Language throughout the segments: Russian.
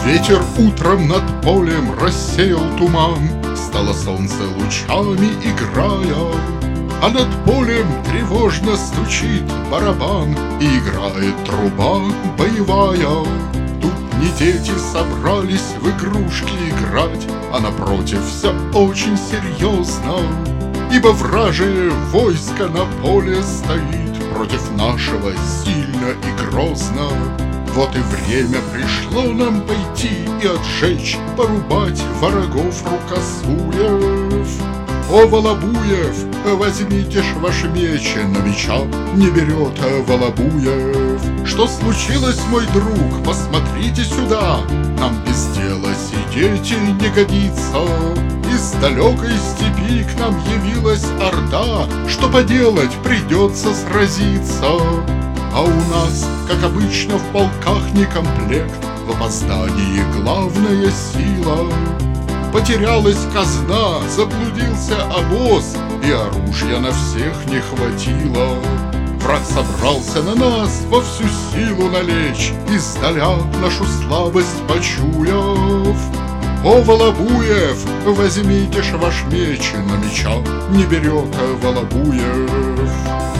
Ветер утром над полем рассеял туман, стало солнце лучами играя, а над полем тревожно стучит барабан и играет труба боевая. Тут не дети собрались в игрушки играть, а напротив все очень серьезно, ибо вражие войско на поле стоит против нашего сильно и грозно. Вот и время пришло нам пойти и отжечь, порубать врагов рукосуев. О, Волобуев, возьмите ж ваш меч, но меча не берет Волобуев. Что случилось, мой друг, посмотрите сюда, нам без дела сидеть не годится. Из далекой степи к нам явилась орда, что поделать, придется сразиться. А у нас, как обычно, в полках не комплект, в опоздании главная сила. Потерялась казна, заблудился обоз, и оружия на всех не хватило. Враг собрался на нас во всю силу налечь, издаля нашу слабость почуяв. О, Волобуев, возьмите ж ваш меч, но меча не берет Волобуев.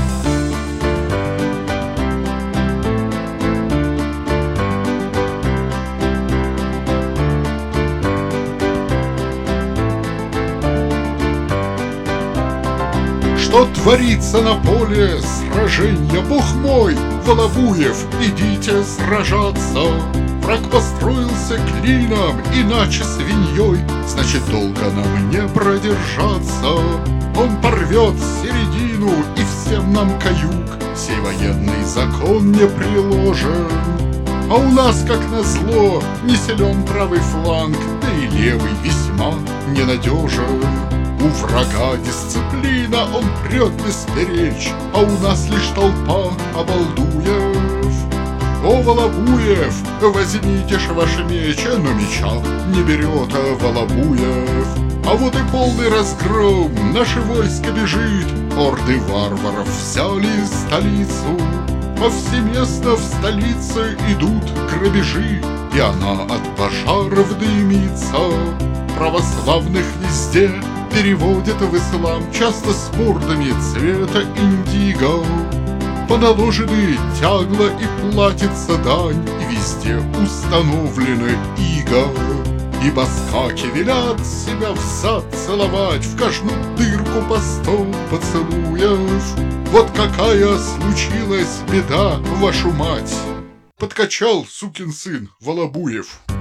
Что творится на поле сраженья, бог мой, Волобуев, идите сражаться. Враг построился клином, иначе свиньей, значит, долго нам не продержаться. Он порвет середину и всем нам каюк, сей военный закон не приложен. А у нас, как назло, не силен правый фланг, да и левый весьма ненадежен. У врага дисциплина, он прет бесперечь, а у нас лишь толпа обалдуев. О, Волобуев, возьмите ж ваш меч, но меча не берет Волобуев. А вот и полный разгром, наше войско бежит, орды варваров взяли столицу. Повсеместно в столице идут грабежи, и она от пожаров дымится. Православных везде переводят в ислам, часто с мордами цвета индиго. Поналожены тягла и платится дань, и везде установлены иго. Ибо скаки велят себя в зад целовать, в каждую дырку по 100 поцелуев. Вот какая случилась беда, вашу мать! Подкачал сукин сын Волобуев.